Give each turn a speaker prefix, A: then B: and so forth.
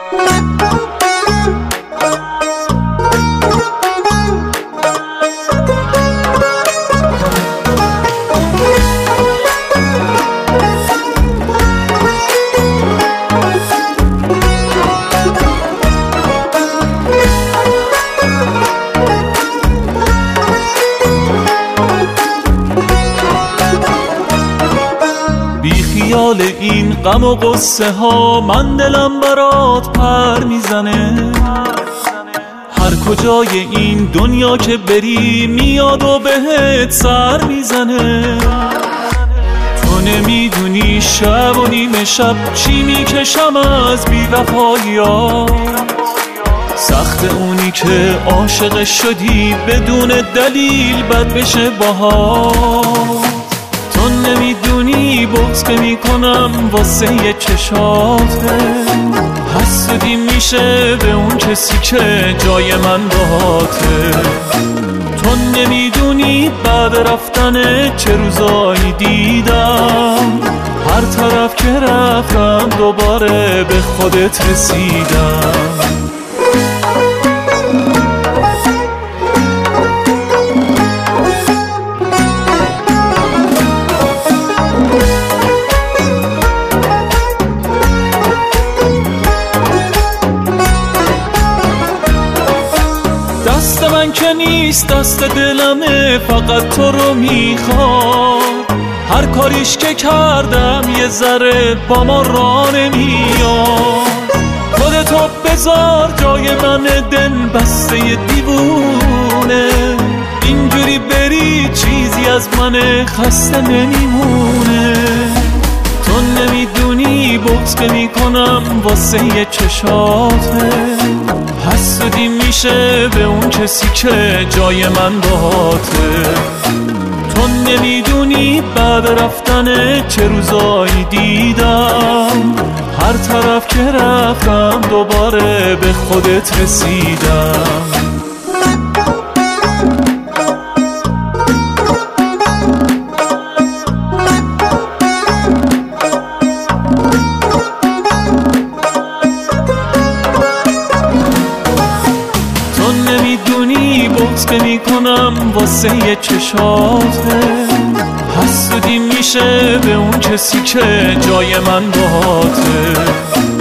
A: خیال این غم و غصه ها من دلم برات پر میزنه. هر کجای این دنیا که بری میاد و بهت سر میزنه. تو نمیدونی شب و نیمه شب چی میکشم از بی‌وفاییات. سخت اونی که عاشق شدی بدون دلیل بد بشه باهات. تو نمیدونی بغض که میکنم واسه یه چشاته. حسودی میشه به اون کسی که جای من باهاته. تو نمیدونی بعد رفتن چه روزایی دیدم. هر طرف که رفتم دوباره به خودت رسیدم. دست من که نیست دست دلمه، فقط تو رو میخواد. هر کاریش که کردم یه ذره با ما را نمیاد. خودتو بذار جای من دل بسته دیوونه. اینجوری بری چیزی از من خسته نمیمونه. تو نمیدونی بغض که میکنم واسه یه چشاته. حسودی میشه به اون کسی که جای من باهاته. تو نمیدونی بعد رفتن چه روزایی دیدم. هر طرف که رفتم دوباره به خودت رسیدم. نمیدونی بغض که میکنم واسه یه چشاته. حسودی میشه به اون کسی که جای من باهاته.